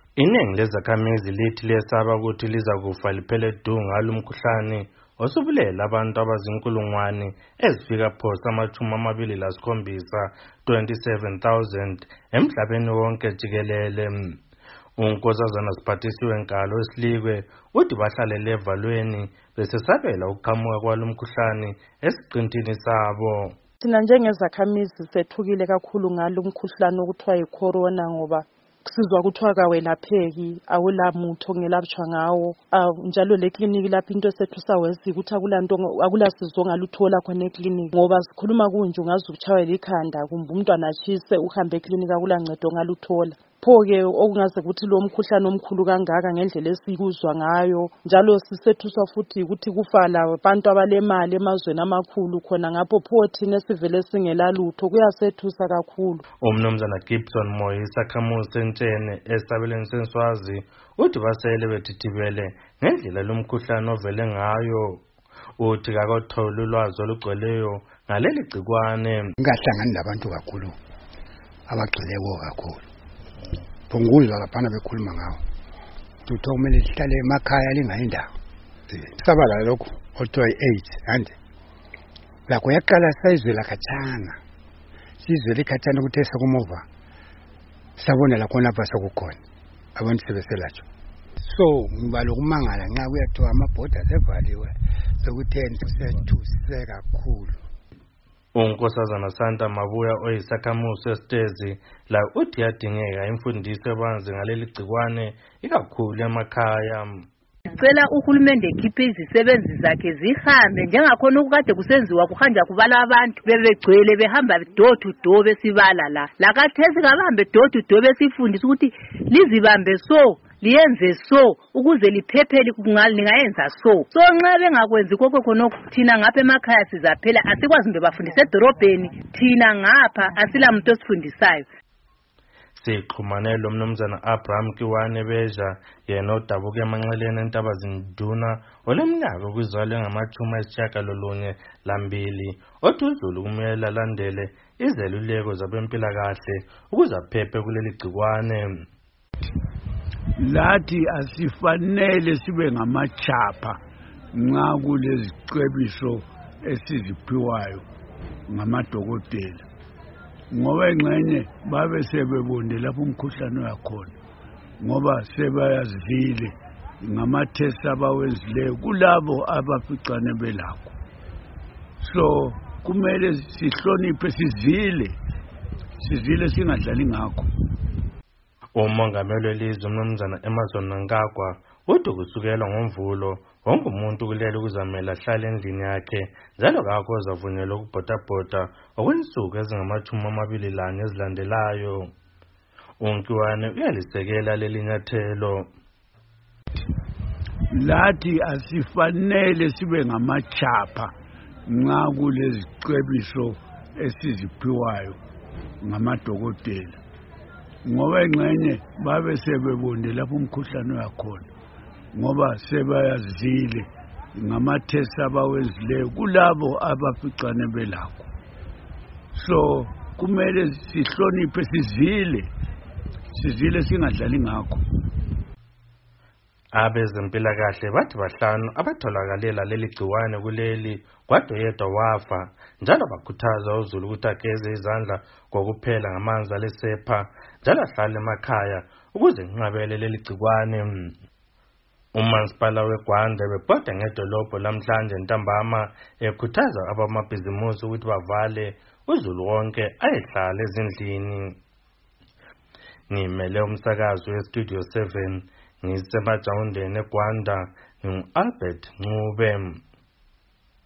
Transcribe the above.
Iningi lezakhamizi lithi lesaba ukuthi liza kufa liphele du ngalo umkhuhlane osubulela abantu abazinkulungwane ezifika phosa ama-27 27,000 emhlabeni wonke jikelele. Unkosazana Siphathisiwe Nkalo Silikwe uthi bahlalele evalweni besesabela ukuqhamuka kwalo mkhuhlane esiqintini sabo. Thina njengezakhamizi sethukile kakhulu ngalo umkhuhlane okuthiwa yicorona ngoba sizwa kuthiwa kawelapheki, awulamuntu ongelapshwa ngawo. Njalo le kliniki lapho into sethu sawezi ukuthi akulasizo ongaluthola khona ekliniki ngoba sikhuluma kunje ungaze ukutshaywe likhanda kumbe umntwana atshise uhambe ekliniki akulancedo ongaluthola. Pho-ke okungaze ukuthi lo mkhuhlane omkhulu kangaka ngendlela esikuzwa ngayo, njalo sisethuswa futhi ukuthi kufa labantu abalemali emazweni amakhulu khona ngapho pho thina esivele singelalutho kuyasethusa kakhulu. Umnumzana Gibson Moyo isakhamuzi Sentshene esabelweni seNswazi uthi basele bethithibele ngendlela lo mkhuhlane ovele ngayo. Uthi akatholi ulwazi olugcweleyo ngaleli gcikwane. Ngahlangani nabantu kakhulu abagcweleko kakhulu. Phunguzwa laphana bekhuluma ngawo. Tutho kumele sihlale emakhaya lingayindawo. Sabala lokho othiwa i-AIDS ande. Lakho yaqala sayizwela khatshana. Sizwele khatshana ukuthi esekumova. Sabona la khona apha sokukhona. Abantu sebeselatshwa. So ngibalo kumangala nxa kuyathiwa amabhoda sevaliwe sokutheni sethuse kakhulu. Unkosazana Santa Mabuya oyisakhamuzi sesitezi la uthi yadingeka imfundiso ebanzi ngaleli gcikwane ikakhulu emakhaya. Sicela uhulumende ekhiphe izisebenzi zakhe zihambe njengakhona ukade kusenziwa kuhanja kubala abantu bebegcwele behamba door to door besibala la kathesi kabahambe door to door besifundisa ukuthi lizibambe so liyenze so ukuze liphephele lingayenza so nxa bengakwenzi kokho khona thina ngapha emakhaya sizaphela asikwazi mbe bafundisa edorobheni thina ngapha asilamuntu osifundisayo. Sixhumane lo mnumzana Abraham Kiwane Beja yena odabuka emanxeleni eNtabazinduna oleminyaka kwizalo engama-92 othi uZulu kumele alandele izeluleko zabempilakahle ukuze aphephe kuleli gcikwane. Lathi asifanele sibe ngamachapha nxa kulezicwebiso esiziphiwayo ngamadokotela ngoba engxenye babe sebebonde lapho umkhuhlane uyakhona ngoba sebayazivile ngamathesti abawenzileyo kulabo abaficane belakho. So kumele sihloniphe sizile singadlali ngakho. Umongameli welizwe umnumzana Emmerson Mnangagwa uthi kusukela ngoMvulo wonke umuntu kulele ukuzamela ahlale endlini yakhe njalo kakho ozavunyelwa ukubhodabhoda okwensuku ezingama-24 ezilandelayo. Unkiwane uyalisekela leli nyathelo. Lathi asifanele sibe ngamachapha nxa kulezicwebiso esiziphiwayo ngamadokotela ngoba engxenye babe sebebonde lapho umkhuhlane uyakhona ngoba sebayazivile ngamathesti abawenzileyo kulabo abaficane belakho. So kumele sihloniphe sizile singadlali ngakho. Abezempilakahle bathi bahlanu abatholakalela leli gciwane kuleli kodwa yedwa wafa njalo bakhuthaza uZulu ukuthi ageze izandla kokuphela ngamanzi alesepha njalo ahlale emakhaya ukuze nqabele leli gciwane. Umasipala weGwanda bebhoda ngedolobho lamhlanje ntambama ekhuthaza abamabhizimusi ukuthi bavale uZulu wonke ayehlala ezindlini. Ngimele umsakazo weStudio 7 ngisemajawundeni eGwanda ngingu-Albert Ncube.